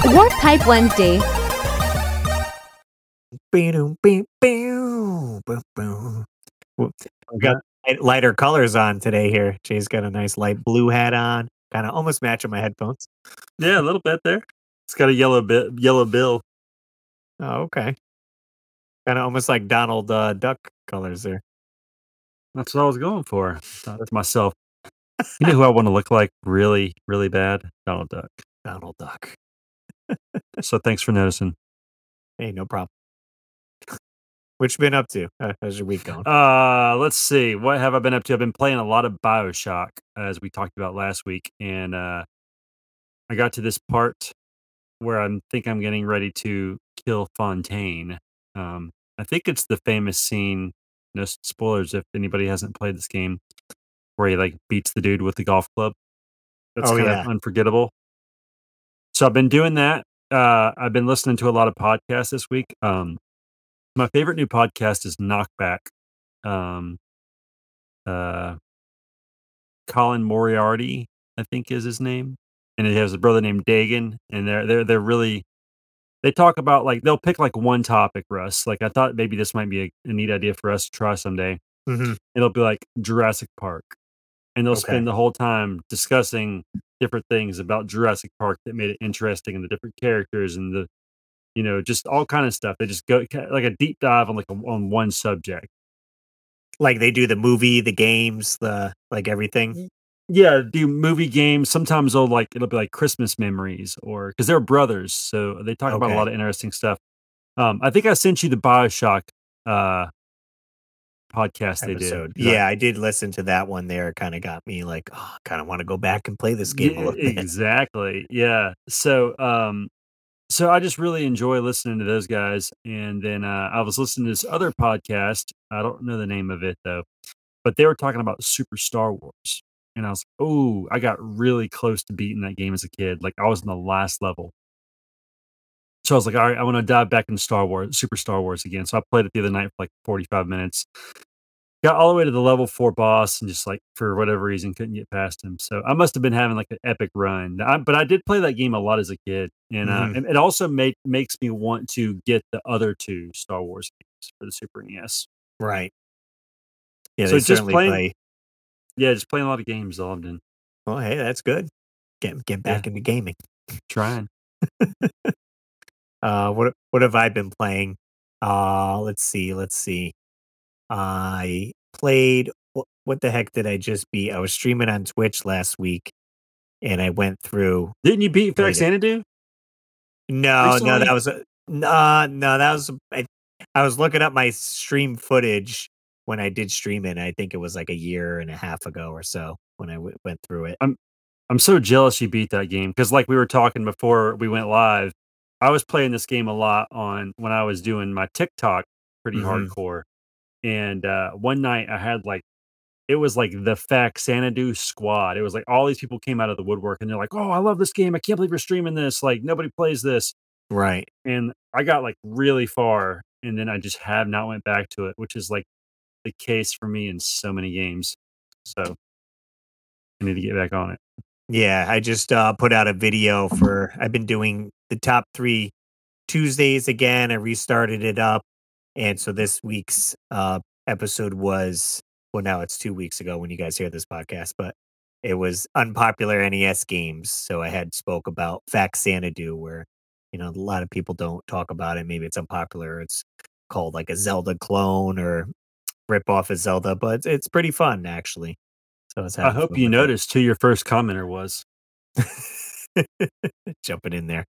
Warp Pipe Wednesday. We got lighter colors on today here. Jay's got a nice light blue hat on, kind of almost matching my headphones. Yeah, a little bit there. It's got a yellow bill. Oh, okay. Kind of almost like Donald Duck colors there. That's what I was going for. Thought to myself, you know who I want to look like really, really bad? Donald Duck. Donald Duck. So thanks for noticing. Hey, no problem. What you been up to? How's your week going? Let's see. What have I been up to? I've been playing a lot of BioShock, as we talked about last week, and I got to this part where I think I'm getting ready to kill Fontaine. I think it's the famous scene. No spoilers if anybody hasn't played this game, where he like beats the dude with the golf club. That's Oh kind yeah. of unforgettable. So I've been doing that. I've been listening to a lot of podcasts this week. My favorite new podcast is Knockback. Um, uh, Colin Moriarty, I think is his name, and he has a brother named Dagan, and they're really they talk about like they'll pick like one topic, Russ. Like I thought maybe this might be a neat idea for us to try someday. hmm It'll be like Jurassic Park, and they'll Okay. spend the whole time discussing different things about Jurassic Park that made it interesting, and the different characters, and the just all kind of stuff. They just go like a deep dive on on one subject. Like they do the movie, the games, the like everything. Y Yeah, do movie games. Sometimes it'll be like Christmas memories or because 'cause they're brothers, so they talk about a Okay. lot of interesting stuff. I think I sent you the BioShock, uh, podcast they did Episode. 'cause I Yeah, I did listen to that one there. Kind of got me like, oh, kind of want to go back and play this game a little bit. exactly, yeah. So I just really enjoy listening to those guys, and then, I was listening to this other podcast, I don't know the name of it, though, but they were talking about Super Star Wars, and I was like, "Ooh," I got really close to beating that game as a kid, like, I was in the last level. So I was like, "Alright, I wanna dive back into Super Star Wars again." So I played it the other night for, like, 45 minutes. Got all the way to the level 4 boss and just, like, for whatever reason, couldn't get past him. So I must have been having, like, an epic run. But I did play that game a lot as a kid, hmm and it also makes me want to get the other 2 Star Wars games for the Super NES. Right. Yeah, they So certainly play. just playing a lot of games is all I'm doing. Well, hey, that's good. Get Yeah, back into gaming. trying. What have I been playing? Let's see. I played. What the heck did I just beat? I was streaming on Twitch last week, and I went through Didn't you beat played it. Faxanadu No, recently? that was a no, that was. I was looking up my stream footage when I did stream it. I think it was like a year and a half ago or so when I went through it. I'm I'm so jealous you beat that game because, like we were talking before we went live, I was playing this game a lot on when I was doing my TikTok pretty hmm hardcore, and, one night I had, like it was like the Faxanadu squad. It was like all these people came out of the woodwork, and they're like, "Oh, I love this game. I can't believe you're streaming this. Like, nobody plays this." Right. And I got, like, really far, and then I just have not went back to it, which is, like, the case for me in so many games. So, I need to get back on it. Yeah, I just put out a video for. I've been doing the top 3 Tuesdays again. I restarted it up, and so this week's episode was well. Now it's 2 weeks ago when you guys hear this podcast, but it was unpopular NES games. So I had spoke about Faxanadu, where a lot of people don't talk about it. Maybe it's unpopular. It's called like a Zelda clone or rip off of Zelda, but it's pretty fun actually. So I was I having hope fun you with it. noticed who your first commenter was. Jumping in there.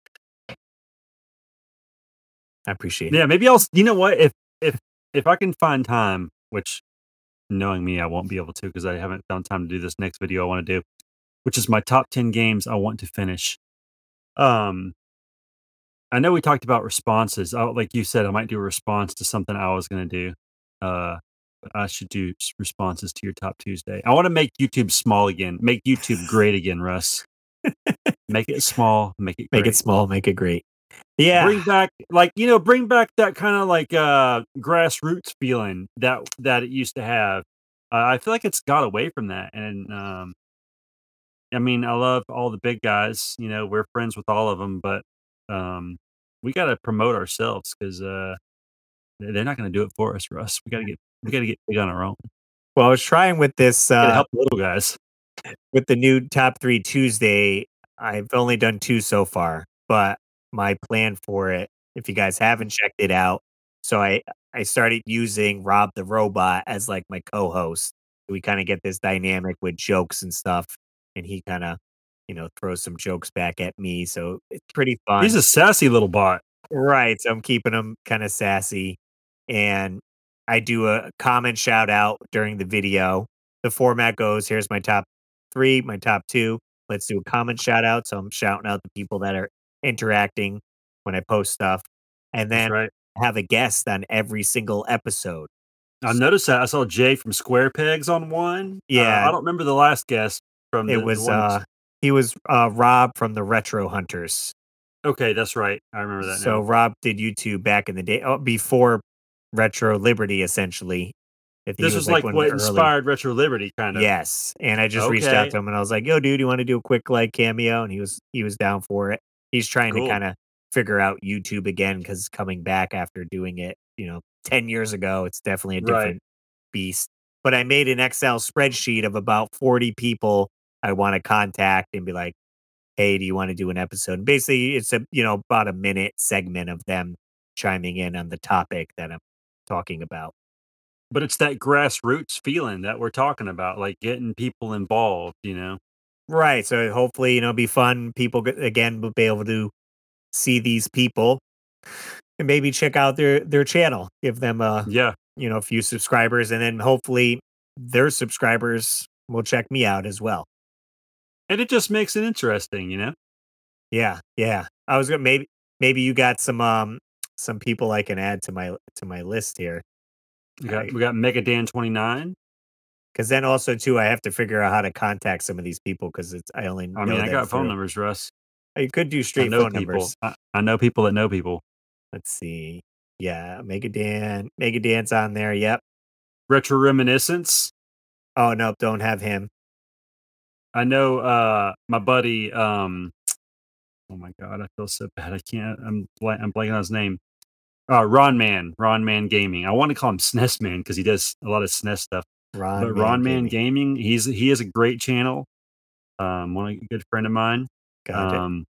I appreciate it. Yeah, maybe I'll you know what? If I can find time, which knowing me, I won't be able to because I haven't found time to do this next video I wanna do, which is my top 10 games I want to finish. Um, I know we talked about responses. Like you said, I might do a response to something I was gonna do. But I should do responses to your Top Tuesday. I wanna make YouTube small again. Make YouTube great again, Russ. Make it small, make it Make it great. small, make it great. Yeah. Bring back that kinda like, grassroots feeling that it used to have. I feel like it's got away from that, and, I mean, I love all the big guys, we're friends with all of them, but, um, we gotta promote ourselves 'cause, they're not gonna do it for us, Russ. We gotta get big on our own. Well, I was trying with this, Gotta help the little guys. with the new top 3 Tuesday. I've only done 2 so far, but my plan for it, if you guys haven't checked it out, so I started using Rob the Robot as, like, my co-host. We kinda get this dynamic with jokes and stuff, and he kinda, throws some jokes back at me, so it's pretty He's fun. a sassy little bot. Right, so I'm keeping them kinda sassy, and I do a comment shout out during the video. The format goes, "Here's my top 3, my top 2. Let's do a comment shout out," so I'm shouting out the people that are interacting when I post stuff, and That's then right. have a guest on every single episode. I S noticed that. I saw Jay from Square Pegs on one. Yeah, I don't remember the last guest from it the was, one. he was, Rob from the Retro Hunters. Okay, that's right. I remember that So now. Rob did YouTube back in the day, before Retro Liberty, essentially. If he This was was like like one of what the early. inspired Retro Liberty, kind of. Yes, and I just reached out Okay, to him and I was like, "Yo, dude, you wanna do a quick, like, cameo?" And he was down for it. He's trying to cool. kinda figure out YouTube again because it's coming back after doing it, 10 years ago. It's definitely a Right. different beast. But I made an Excel spreadsheet of about 40 people I wanna contact and be like, "Hey, do you wanna do an episode?" And basically, it's about a minute segment of them chiming in on the topic that I'm talking about. But it's that grassroots feeling that we're talking about, like getting people involved. Right, so hopefully, be fun. People, again, will be able to see these people and maybe check out their channel, give them Yeah. a few subscribers, and then hopefully their subscribers will check me out as well. And it just makes it interesting. Yeah, yeah. I was gonna maybe you got some people I can add to my list here. We got I we got Megadan 29. Because then also too, I have to figure out how to contact some of these people because I only I mean, know I them got phone through. numbers, Russ. I could do I straight know phone people. numbers. I know people that know people. Let's see. Yeah, Megadan's on there. Yep. Retro Reminiscence. Oh nope, don't have him. I know my buddy, oh my god, I feel so bad. I can't I'm blanking on his name. Ron Man Gaming. I want to call him SNES Man because he does a lot of SNES stuff. Ron But Man Ron Man Gaming. Gaming, he has a great channel. One a good friend of mine. Got it. Um,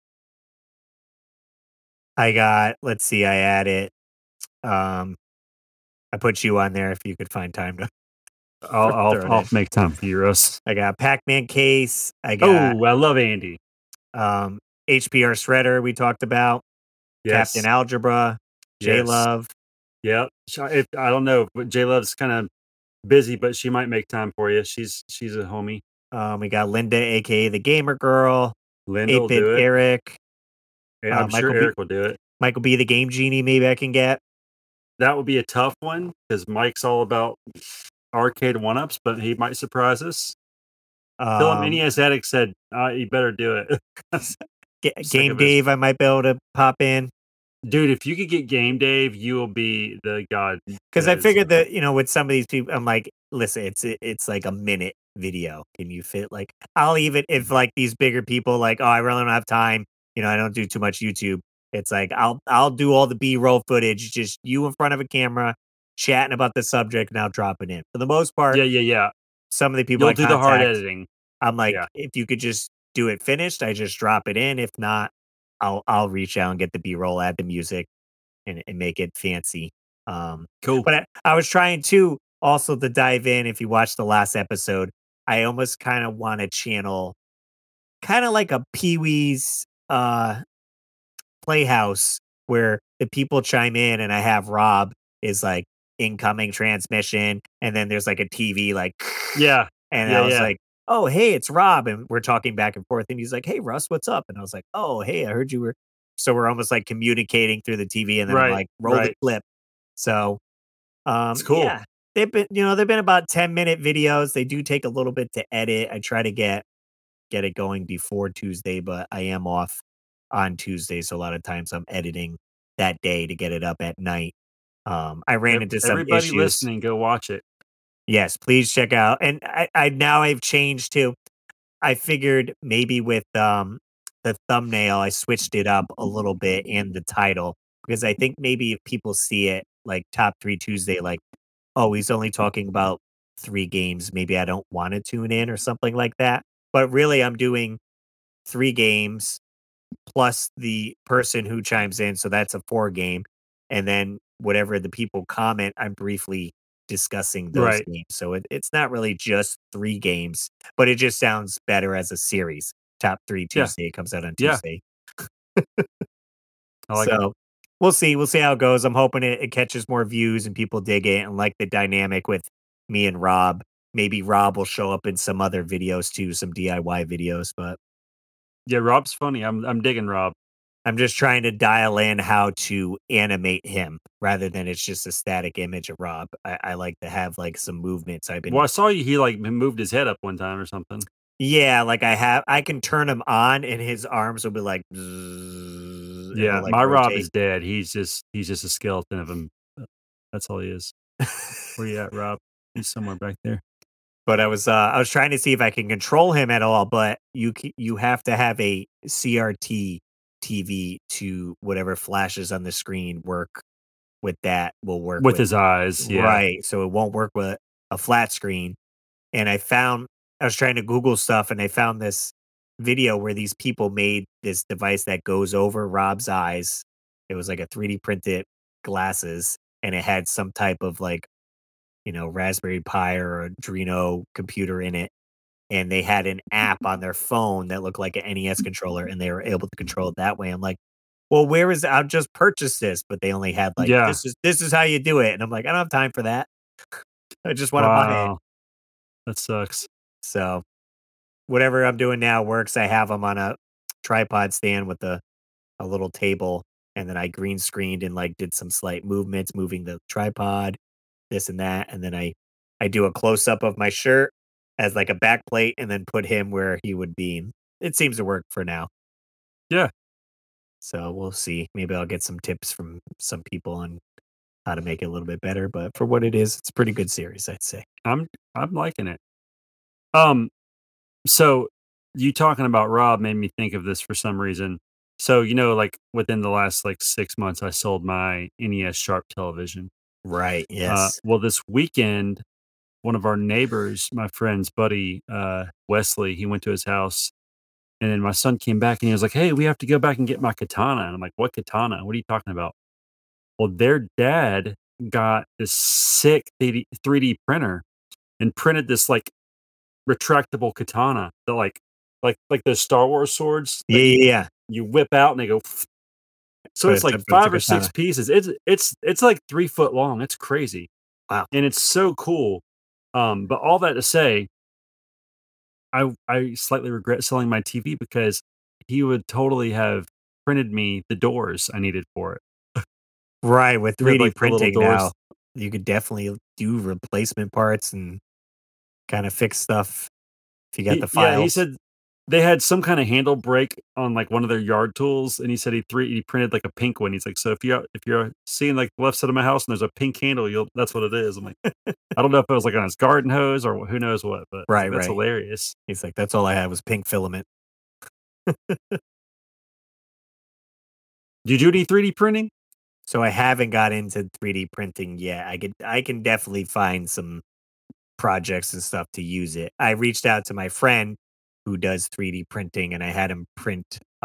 I got. Let's see. I added. Um, I put you on there if you could find time to I'll I'll throw it I'll in. make time for you, Russ. I got Pac-Man Case. I got Oh, I love Andy. um HPR Shredder. We talked about Captain Yes, Algebra. J yes, Love. yep. If I don't know, but J Love's kind of busy, but she might make time for you. She's a homie. We got Linda, aka the Gamer Girl. Linda Eight will Bit do it. Eric. Yeah, I'm sure Eric will do it. Michael B. the Game Genie. Maybe I can get. That would be a tough one because Mike's all about arcade one-ups, but he might surprise us. Tell him Um, NES Addict said, "You better do it." I'm sick Game of his Dave. I might be able to pop in. dude. If you could get Game Dave, you will be the god. 'Cause I Because figured that, with some of these people, I'm like, "Listen, it's like a minute video. Can you fit like" I'll even if, like, these bigger people, like, "Oh, I really don't have time, I don't do too much YouTube." It's like, I'll do all the B-roll footage, just you in front of a camera, chatting about the subject, and I'll drop it in. For the most part, yeah, yeah, yeah. some of the people You'll I do the hard contact, editing. I'm like, Yeah, "If you could just do it finished, I just drop it in. If not, I'll reach out and get the B-roll, add the music, and make it fancy." Um, cool. but I was trying to also to dive in. If you watched the last episode, I almost kind of want to channel kind of like a Pee Wee's Playhouse where the people chime in, and I have Rob is like incoming transmission, and then there's like a TV like, Yeah, and yeah, I was yeah. like, "Oh, hey, it's Rob," and we're talking back and forth, and he's like, "Hey, Russ, what's up?" And I was like, "Oh, hey, I heard you were." So we're almost like communicating through the TV, and then I'm Right, like, "Roll the right. clip." So It's cool. yeah, they've been about 10-minute videos. They do take a little bit to edit. I try to get it going before Tuesday, but I am off on Tuesday, so a lot of times I'm editing that day to get it up at night. I ran into some Everybody issues. listening, go watch it. Yes, please check out. And I now I've changed too. I figured maybe with the thumbnail, I switched it up a little bit and the title because I think maybe if people see it like top 3 Tuesday, like, oh, he's only talking about 3 games. Maybe I don't want to tune in or something like that. But really, I'm doing 3 games plus the person who chimes in. So that's a 4 game. And then whatever the people comment, I'm briefly discussing those Right. games. So it's not really just 3 games, but it just sounds better as a series. Top 3 Yeah. Tuesday comes out on Yeah. Tuesday. I like it. So we'll see. We'll see how it goes. I'm hoping it catches more views and people dig it and like the dynamic with me and Rob. Maybe Rob will show up in some other videos too, some DIY videos, but Yeah, Rob's funny. I'm digging Rob. I'm just trying to dial in how to animate him rather than it's just a static image of Rob. I like to have like some movements. I've Well, been I saw you he, like, moved his head up one time or something. yeah, like I can turn him on and his arms will be like bzzz, it'll Yeah, like my Rob rotate. is dead. He's just a skeleton of him. That's all he is. Where you at, Rob? He's somewhere back there. But I was trying to see if I can control him at all, but you have to have a CRT TV to whatever flashes on the screen work with that will work With with his eyes, yeah. right, so it won't work with a flat screen. And I was trying to Google stuff and I found this video where these people made this device that goes over Rob's eyes. It was like a 3D printed glasses and it had some type of like, Raspberry Pi or Arduino computer in it. And they had an app on their phone that looked like an NES controller and they were able to control it that way. I'm like, well, where is I've just purchased this, but they only had like Yeah. this is how you do it. And I'm like, I don't have time for that. I just want to buy it. Wow. That sucks. So whatever I'm doing now works. I have them on a tripod stand with a little table, and then I green screened and like did some slight movements, moving the tripod, this and that, and then I do a close up of my shirt as like a back plate, and then put him where he would be. It seems to work for now. Yeah. So we'll see. Maybe I'll get some tips from some people on how to make it a little bit better. But for what it is, it's a pretty good series, I'd say. I'm I'm liking it. Um, so you talking about Rob made me think of this for some reason. So, like, within the last, like, 6 months, I sold my NES Sharp television. Right. Yes. Well, this weekend, one of our neighbors, my friend's buddy, Wesley, he went to his house, and then my son came back and he was like, "Hey, we have to go back and get my katana." And I'm like, "What katana? What are you talking about?" Well, their dad got this sick 3D printer and printed this, like, retractable katana that, like those Star Wars swords Yeah. that Yeah. Yeah. you whip out and they go so But it's like it's a 5 or 6 katana. pieces. It's like 3 foot long. It's crazy, Wow. and it's so cool. But all that to say, I slightly regret selling my TV because he would totally have printed me the doors I needed for it. Right, with We have, 3D like, the little printing doors. now, you could definitely do replacement parts and kinda fix stuff if you got the He files. said they had some kinda handle break on, like, one of their yard tools, and he said he printed, like, a pink one. He's like, "So if you're seeing, like, the left side of my house and there's a pink handle, you'll that's what it is." I'm like, I don't know if it was, like, on his garden hose or who knows what, but I was Right, like, "That's right. hilarious." He's like, "That's all I had was pink filament." Do you do any 3D printing? So I haven't got into 3D printing yet. I can definitely find some projects and stuff to use it. I reached out to my friend who does 3D printing, and I had him print,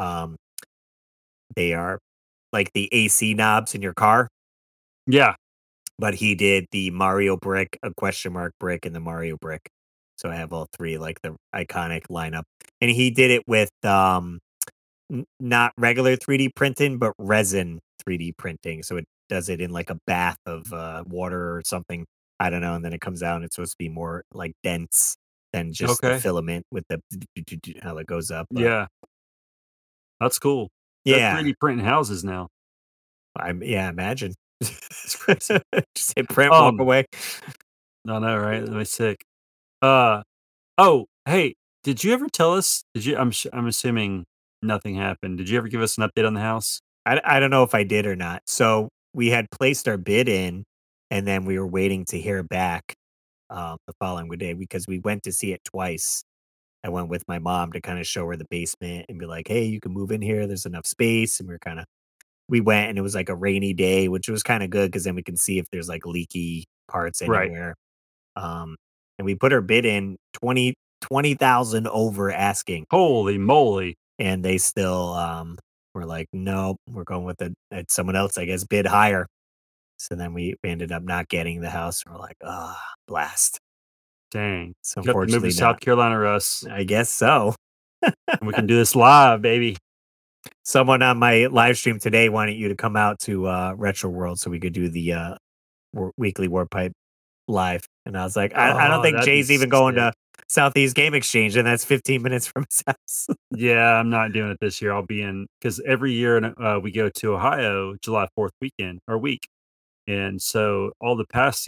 they are like the AC knobs in your car. Yeah. But he did the Mario brick, a question mark brick, and the Mario brick. So I have all 3, like, the iconic lineup. And he did it with, not regular 3D printing, but resin 3D printing. So it does it in, like, a bath of, water or something. I don't know, and then it comes out and it's supposed to be more, like, dense than just the Okay. filament with the how it goes up, but Yeah. That's cool. They're yeah. 3D printing houses now. Yeah, imagine. It's crazy. Just hit print, walk Um, away. I know, right? That was sick. Uh, oh, hey, did you ever tell us did you I'm assuming nothing happened. Did you ever give us an update on the house? I don't know if I did or not. So we had placed our bid in, and then we were waiting to hear back the following day because we went to see it twice. I went with my mom to kind of show her the basement and be like, "Hey, you can move in here. There's enough space." And we went and it was like a rainy day, which was kind of good because then we can see if there's like leaky parts Right. anywhere. Um, and we put our bid in 20,000 over asking, Holy moly. and they still were like, "No, we're going with someone else, I guess, bid higher." So then we ended up not getting the house. We're like, "Ah, blast." Dang. So You have to move to unfortunately South not. Carolina, Russ, I guess so. and we can do this live, baby. Someone on my live stream today wanted you to come out to Retro World so we could do the weekly War Pipe live. And I was like, I don't Oh, think that'd be Jay's even going sick. to Southeast Game Exchange, and that's 15 minutes from his house. Yeah, I'm not doing it this year. I'll be in because every year we go to Ohio July 4th weekend or week. And so all the past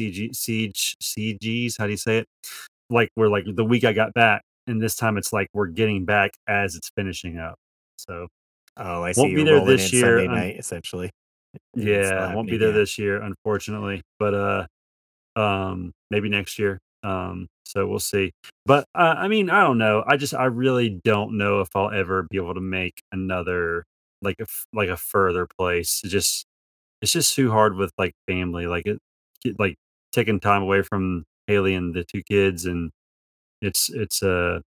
CGs, how do you say it? Like we're like the week I got back, and this time it's like we're getting back as it's finishing up. So Oh, I see won't be you're there rolling this in year. Sunday night, essentially, and it's still Yeah, won't be happening. there Yeah. this year, unfortunately. But maybe next year. So we'll see. But I mean, I don't know. I really don't know if I'll ever be able to make another like a further place. It's just too hard with like family, like taking time away from Haley and the two kids, and it's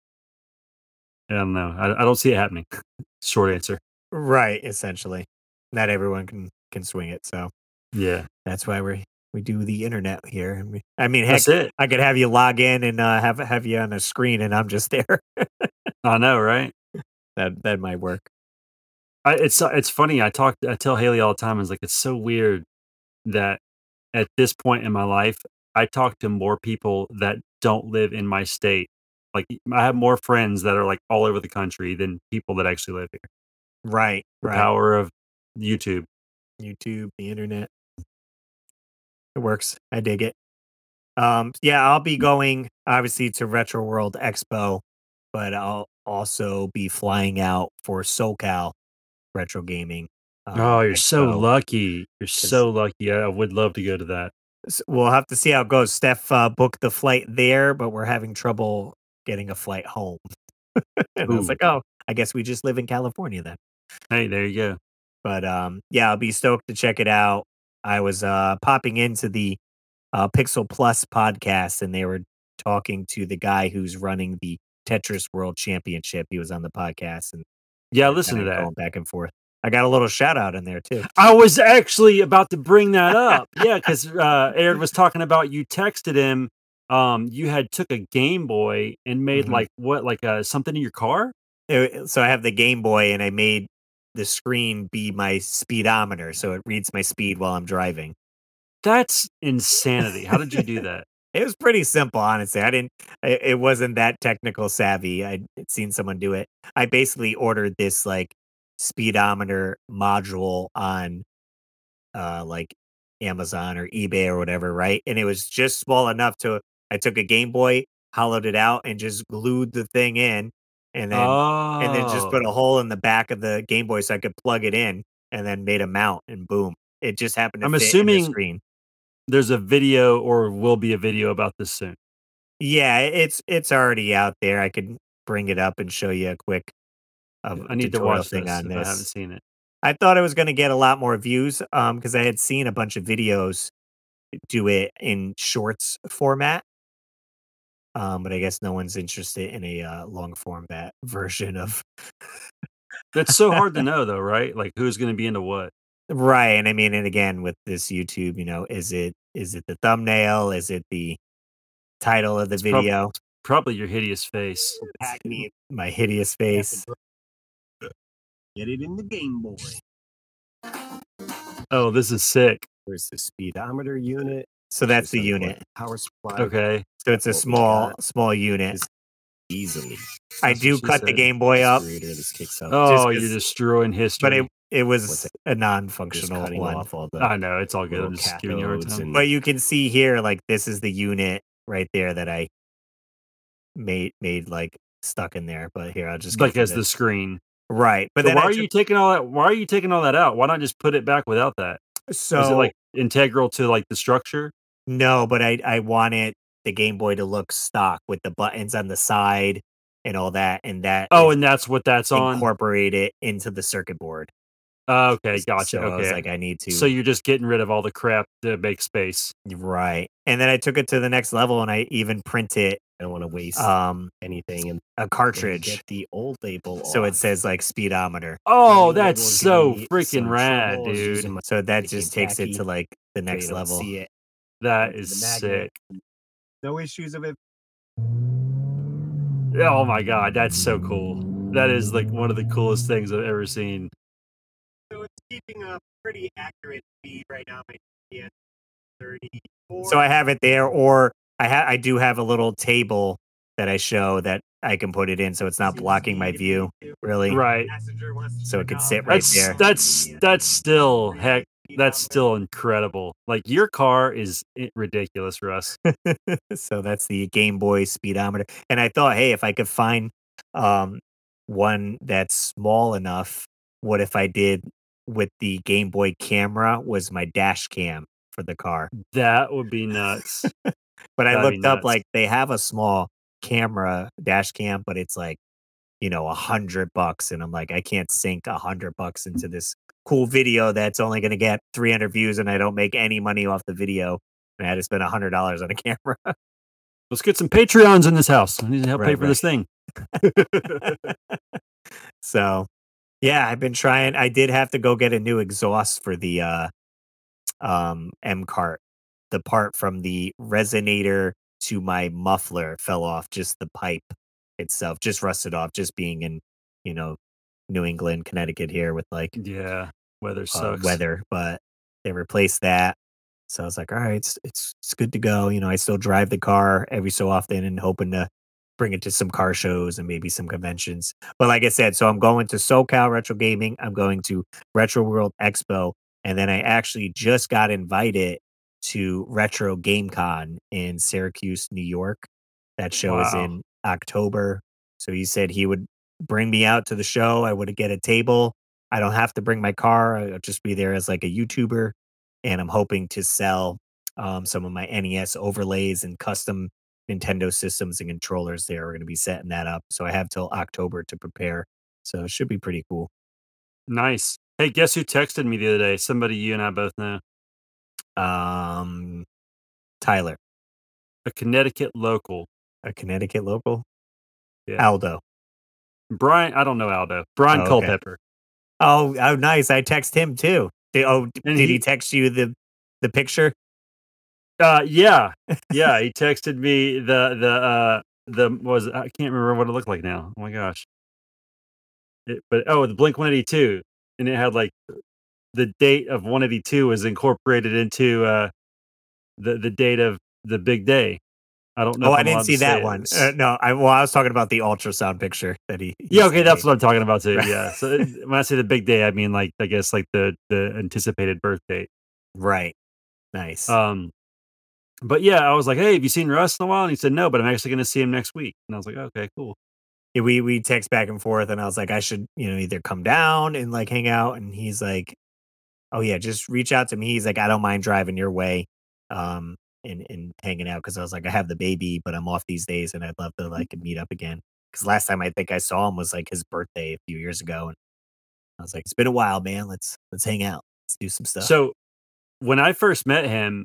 I don't know. I don't see it happening. Short answer. Right, essentially. Not everyone can swing it, so Yeah, that's why we do the internet here. And I mean, heck, that's it. I could have you log in and have you on a screen, and I'm just there. I know, right? That might work. It's funny. I tell Haley all the time. It's like it's so weird that at this point in my life, I talk to more people that don't live in my state. Like I have more friends that are like all over the country than people that actually live here. Right, The right. power of YouTube. YouTube, the internet, it works. I dig it. Yeah, I'll be going obviously to Retro World Expo, but I'll also be flying out for SoCal Retro Gaming Oh, you're so Expo lucky. You're because so lucky. I would love to go to that. we'll have to see how it goes. Steph booked the flight there, but we're having trouble getting a flight home. And I was Ooh, like, oh, I guess we just live in California then. hey, there you go. But yeah, I'll be stoked to check it out. I was popping into the Pixel Plus podcast, and they were talking to the guy who's running the Tetris World Championship. He was on the podcast, and Yeah, they're listen kind to of that. going back and forth. I got a little shout out in there too. I was actually about to bring that up. Yeah, because Aaron was talking about you texted him. You had took a Game Boy and made Mhm. like what, like something in your car? So I have the Game Boy, and I made the screen be my speedometer, so it reads my speed while I'm driving. That's insanity. How did you do that? It was pretty simple, honestly. I didn't. It wasn't that technical savvy. I'd seen someone do it. I basically ordered this like speedometer module on like Amazon or eBay or whatever, right? And it was just small enough to. I took a Game Boy, hollowed it out, and just glued the thing in, and then just put Oh, a hole in the back of the Game Boy so I could plug it in, and then made a mount, and boom, it just happened to I'm fit in the assuming screen. there's a video or will be a video about this soon. Yeah, it's already out there. I could bring it up and show you a quick I need to tutorial watch thing this on if I haven't this. seen it. I thought it was gonna get a lot more views, because I had seen a bunch of videos do it in shorts format, but I guess no one's interested in a, long format version of. It's so hard to know though, right? Like who's going to be into what? Right, and I mean, and again, with this YouTube, is it the thumbnail? Is it the title of the It's probably video? probably your hideous face. Pack me my hideous face. Get it in the Game Boy. Oh, this is sick. Where's the speedometer unit? So that's the unit. Power supply. Okay. So it's a What we small unit. is easily. I That's what do she cut the said. Game Boy up Creator, this kicks up. just Oh, you're 'cause, destroying but history. it What's was it? a Just non-functional cutting one. off all the I know it's all good. I'm little just giving you a hard cathodes time. and But you can see here, like this is the unit right there that I made like stuck in there. But here, I'll just get Like you as the the screen. right. But So then why I are took you taking all that? Why are you taking all that out? Why not just put it back without that? Is it so like integral to like the structure? no, but I wanted the Game Boy to look stock with the buttons on the side and all that, and that Oh, is and that's what that's on? incorporated into the circuit board. Okay, gotcha, So I was okay. like, I need So to you're just getting rid of all the crap to make space. right. And then I took it to the next level, and I even printed I don't want to waste anything and a then cartridge, get the old label so it off. says like speedometer. Oh, New that's label is so giving me freaking some rad, trouble. I was using dude. my So that became just takes it to tacky, like the so you next don't level. see it. That Went to is the magnet. sick. No issues of it. Oh my god, that's so cool. That is like one of the coolest things I've ever seen. So it's keeping a pretty accurate speed right now. My GPS 34. So I have it there, or I do have a little table that I show that I can put it in, so it's not blocking my view. Really, Right. so it could sit right there. That's still heck. That's still incredible. Like your car is ridiculous, Russ. So that's the Game Boy speedometer. And I thought, hey, if I could find um, one that's small enough, what if I did with the Game Boy camera was my dash cam for the car. That would be nuts. But I That'd be looked up, nuts. like, they have a small camera, dash cam, but it's like, $100. And I'm like, I can't sink $100 into this cool video that's only going to get 300 views and I don't make any money off the video. And I had to spend $100 on a camera. Let's get some Patreons in this house. I need to help pay Right, for this thing. So, yeah, I've been trying. I did have to go get a new exhaust for the M cart. The part from the resonator to my muffler fell off, just the pipe itself, just rusted off, just being in, you know, New England, Connecticut here with like Yeah, weather sucks. weather, but they replaced that. So I was like, all right, it's good to go. I still drive the car every so often and hoping to bring it to some car shows and maybe some conventions. But like I said, so I'm going to SoCal Retro Gaming, I'm going to Retro World Expo, and then I actually just got invited to Retro Game Con in Syracuse, New York. That show is Wow. in October. So he said he would bring me out to the show. I would get a table. I don't have to bring my car. I'll just be there as like a YouTuber. And I'm hoping to sell some of my NES overlays and custom Nintendo systems and controllers. They are going to be setting that up. So I have till October to prepare. So it should be pretty cool. Nice. Hey, guess who texted me the other day? Somebody you and I both know. Tyler, A Connecticut local. a Connecticut local. Yeah. Aldo. Brian, I don't know Aldo. Brian Oh, okay. Culpepper. Oh, nice. I text him too. And did he text you the picture? Yeah. Yeah, he texted me I can't remember what it looked like now. Oh my gosh. The Blink 182, and it had like the date of 182 was incorporated into the date of the big day. I don't know Oh, if I I'm didn't allowed see to say that it. one. No, I was talking about the ultrasound picture that he Yeah, okay, sent that's me. what I'm talking about too. Right. Yeah. So when I say the big day, I mean like I guess like the anticipated birth date. Right. Nice. But yeah, I was like, "Hey, have you seen Russ in a while?" And he said, "No, but I'm actually going to see him next week." And I was like, "Okay, cool." Yeah, we text back and forth, and I was like, I should, either come down and like hang out. And he's like, oh yeah, just reach out to me. He's like, I don't mind driving your way, and hanging out, because I was like, I have the baby, but I'm off these days, and I'd love to like meet up again. Because last time I think I saw him was like his birthday a few years ago, and I was like, it's been a while, man. Let's hang out. Let's do some stuff. So when I first met him,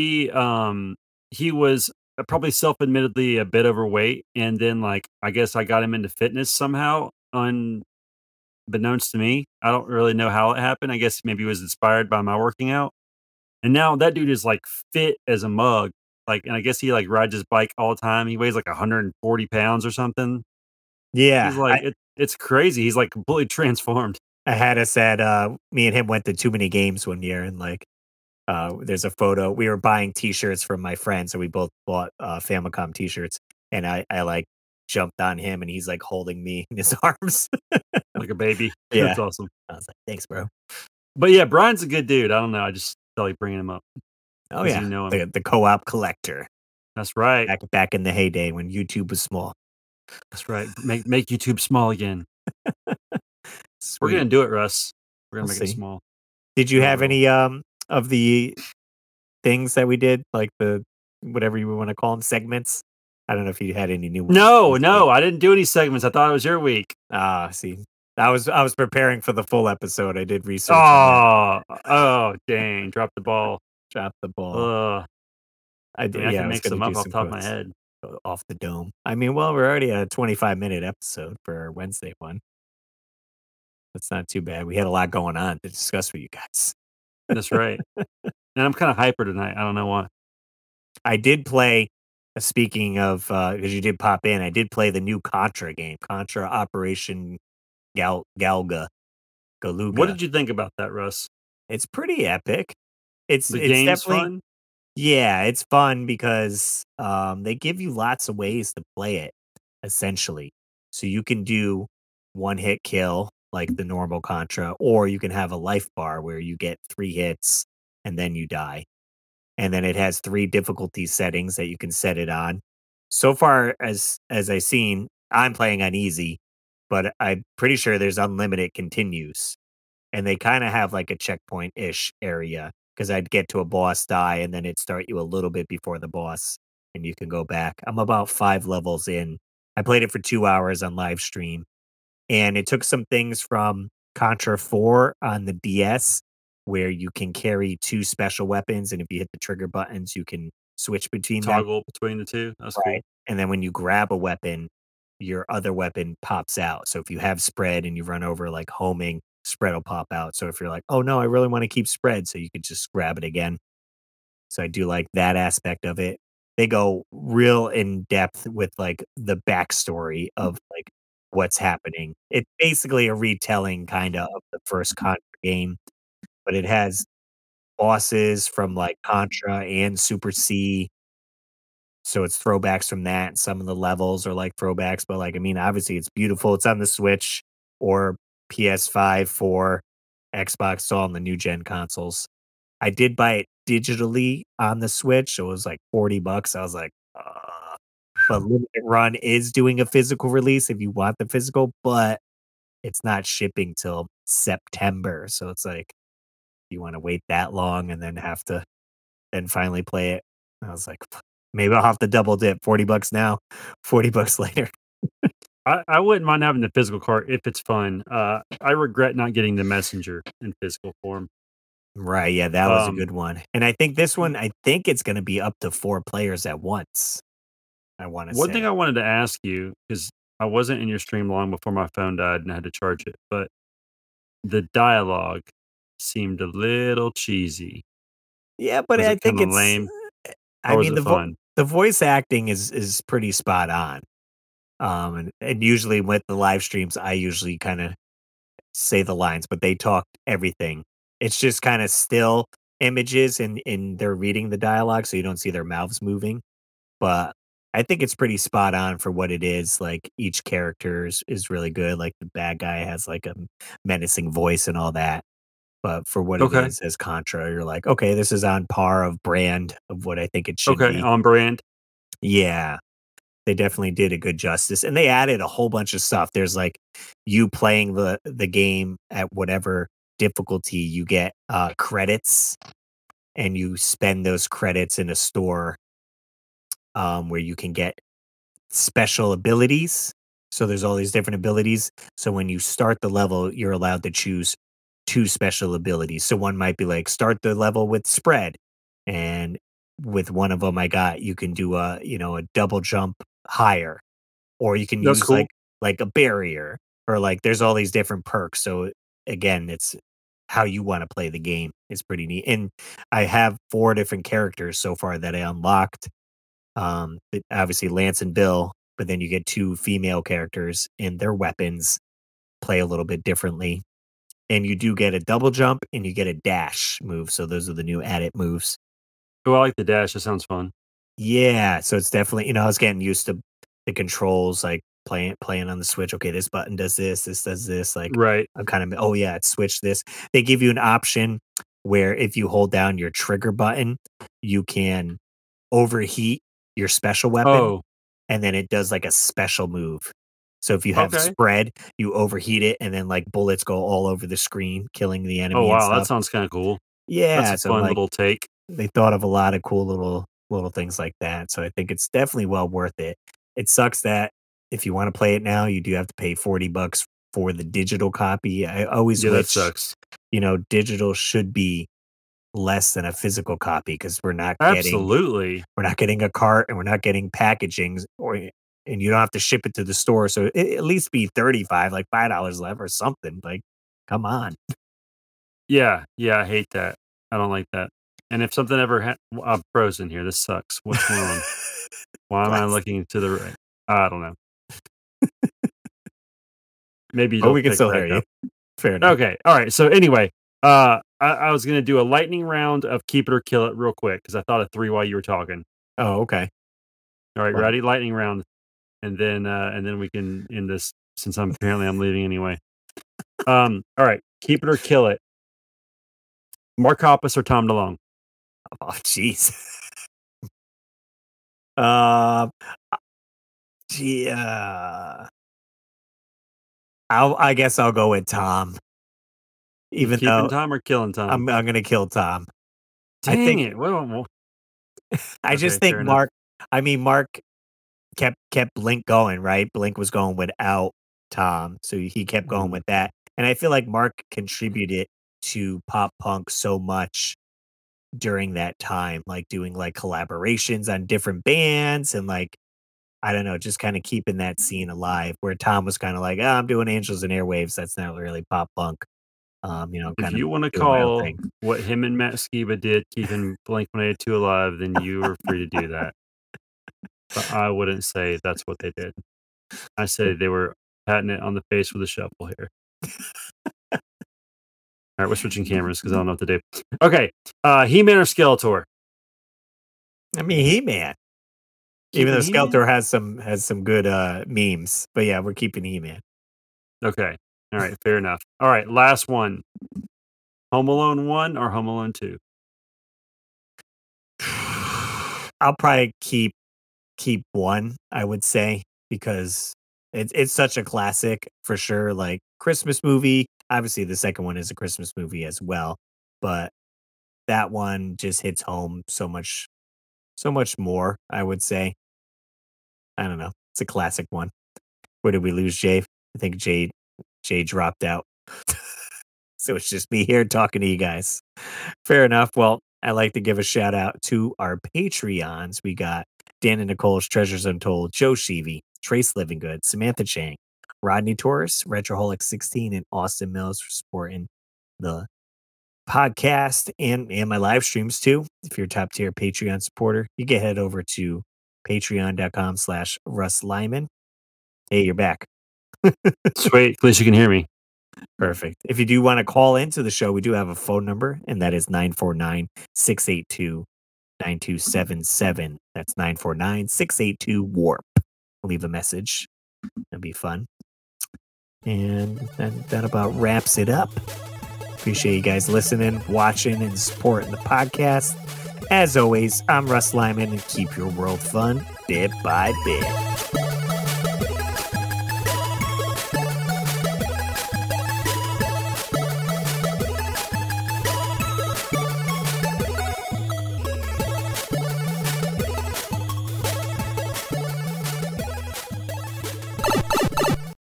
he was probably self-admittedly a bit overweight, and then like I guess I got him into fitness somehow, unbeknownst to me. I don't really know how it happened. I guess maybe he was inspired by my working out, and now that dude is like fit as a mug. Like, and I guess he like rides his bike all the time. He weighs like 140 pounds or something. He's Yeah, like it's crazy. He's like completely transformed. I had us at me and him went to too many games one year, and like there's a photo. We were buying T-shirts from my friend, so we both bought Famicom T-shirts, and I like jumped on him, and he's like holding me in his arms. Like a baby. Yeah. That's awesome. I was like, thanks, bro. But yeah, Brian's a good dude. I don't know. I just felt like bringing him up. Oh 'Cause yeah, you know him. the co-op collector That's right. back in the heyday when YouTube was small. That's right. Make YouTube small again. We're Sweet. gonna do it, Russ. We're gonna We'll make it see. small. Did you For have real. any of the things that we did, like the whatever you want to call them, segments I don't know if you had any new ones. No, I didn't do any segments. I thought it was your week. See, I was preparing for the full episode. I did research on that. Oh, dang! Drop the ball. Drop the ball. I did. mean, I Yeah, can I was make gonna some do up off some the top of my quotes head. off the dome. I mean, well, we're already at a 25-minute episode for our Wednesday one. That's not too bad. We had a lot going on to discuss with you guys. That's right. And I'm kind of hyper tonight. I don't know why. I did play. Speaking of, because you did pop in, I did play the new Contra game, Contra Operation Galuga. What did you think about that, Russ? It's pretty epic. It's The game's definitely fun. Yeah, it's fun because they give you lots of ways to play it, essentially. So you can do one hit kill like the normal Contra, or you can have a life bar where you get 3 hits and then you die. And then it has 3 difficulty settings that you can set it on. So far as I've seen, I'm playing on easy, but I'm pretty sure there's unlimited continues. And they kind of have like a checkpoint-ish area because I'd get to a boss, die, and then it'd start you a little bit before the boss, and you can go back. I'm about 5 levels in. I played it for 2 hours on live stream, and it took some things from Contra 4 on the DS, where you can carry 2 special weapons, and if you hit the trigger buttons, you can switch between them. Toggle between the two. That's cool. And then when you grab a weapon, your other weapon pops out. So if you have spread and you run over like homing, spread will pop out. So if you're like, oh no, I really want to keep spread, so you could just grab it again. So I do like that aspect of it. They go real in depth with like the backstory of like what's happening. It's basically a retelling kind of the first Contra game, but it has bosses from like Contra and Super C. So it's throwbacks from that. Some of the levels are like throwbacks, but like, I mean, obviously it's beautiful. It's on the Switch or PS5 for Xbox, it's all on the new gen consoles. I did buy it digitally on the Switch. So it was like $40. I was like, but Limited Run is doing a physical release if you want the physical, but it's not shipping till September. So it's like, you want to wait that long and then have to then finally play it. I was like, maybe I'll have to double dip. $40 now, $40 later. I wouldn't mind having the physical card if it's fun. I regret not getting the messenger in physical form. Right. Yeah, that was a good one. And I think this one, I think it's going to be up to 4 players at once. I want to say. One thing I wanted to ask you, because I wasn't in your stream long before my phone died and I had to charge it, but the dialogue seemed a little cheesy. Yeah, but Was I it think kinda it's lame, I or was mean it fun? the voice acting is pretty spot on. And usually with the live streams, I usually kind of say the lines, but they talk everything. It's just kind of still images and they're reading the dialogue, so you don't see their mouths moving. But I think it's pretty spot on for what it is. Like each character is really good. Like the bad guy has like a menacing voice and all that. But for what it Okay. is as Contra, you're like, okay, this is on par of brand of what I think it should Okay, be. on brand. Yeah, they definitely did a good justice, and they added a whole bunch of stuff. There's like you playing the game at whatever difficulty, you get credits, and you spend those credits in a store where you can get special abilities. So there's all these different abilities. So when you start the level, you're allowed to choose 2 special abilities. So one might be like start the level with spread, and with one of them I got, you can do a double jump higher, or you can That's use cool. like a barrier, or like there's all these different perks. So again, it's how you want to play the game. It's pretty neat. And I have 4 different characters so far that I unlocked. Obviously Lance and Bill, but then you get 2 female characters and their weapons play a little bit differently. And you do get a double jump and you get a dash move. So those are the new added moves. Oh, I like the dash. That sounds fun. Yeah, so it's definitely, I was getting used to the controls, like playing on the Switch. Okay, this button does this does this. Like Right. I'm kind of, oh yeah, it's switch this. They give you an option where if you hold down your trigger button, you can overheat your special weapon, Oh, and then it does like a special move. So if you have okay. spread, you overheat it, and then like bullets go all over the screen, killing the Oh, enemy and wow, that stuff. sounds kinda cool. That's Yeah, a so I'm fun like, little take. they thought of a lot of cool little little things like that. So I think it's definitely well worth it. It sucks that if you want to play it now, you do have to pay $40 for the digital copy. I always Yeah, that wish, sucks. digital should be less than a physical copy because we're not Absolutely. getting a cart and we're not getting packaging and you don't have to ship it to the store. So at least be 35, like $5 left or something. Like, come on. Yeah, I hate that. I don't like that. And if something ever I'm frozen here. This sucks. What's going on? Why am I looking to the right? I don't know. Maybe we can still hear you. Fair enough. Okay. All right. So anyway, I was gonna do a lightning round of keep it or kill it real quick because I thought of 3 while you were talking. Oh, okay. All right, ready? Lightning round, and then we can end this since I'm leaving anyway. All right, keep it or kill it. Mark Hoppus or Tom DeLonge? Oh, jeez. I guess I'll go with Tom. Even keeping though Tom or killing Tom? I'm gonna kill Tom. Dang it! Well, I just think Mark. I mean, Mark kept Blink going, right? Blink was going without Tom, so he kept going with that. And I feel like Mark contributed to pop punk so much during that time, like doing like collaborations on different bands and like, I don't know, just kind of keeping that scene alive where Tom was kind of like, I'm doing Angels and Airwaves. That's not really pop punk. If you want to call what him and Matt Skiba did keeping Blink-182 alive, then you are free to do that. But I wouldn't say that's what they did. I say they were patting it on the face with a shovel here. All right, we're switching cameras because I don't know what to do. Okay, He-Man or Skeletor? I mean, He-Man. Even though Skeletor has some good memes, but yeah, we're keeping He-Man. Okay, all right, fair enough. All right, last one. Home Alone 1 or Home Alone 2? I'll probably keep 1, I would say, because it's such a classic for sure. Like Christmas movie. Obviously, the second one is a Christmas movie as well, but that one just hits home so much more, I would say. I don't know. It's a classic one. Where did we lose Jay? I think Jay dropped out. So it's just me here talking to you guys. Fair enough. Well, I'd like to give a shout out to our Patreons. We got Dan and Nicole's Treasures Untold, Joe Sheevy, Trace Livingood, Samantha Chang, Rodney Torres, Retroholic 16, and Austin Mills for supporting the podcast and my live streams too. If you're a top tier Patreon supporter, you can head over to patreon.com/Russ Lyman. Hey, you're back. Sweet. At least you can hear me. Perfect. If you do want to call into the show, we do have a phone number, and that is 949-682-9277. That's 949-682-WARP. Leave a message. That'd be fun. And that about wraps it up. Appreciate you guys listening, watching, and supporting the podcast. As always, I'm Russ Lyman, and keep your world fun bit by bit.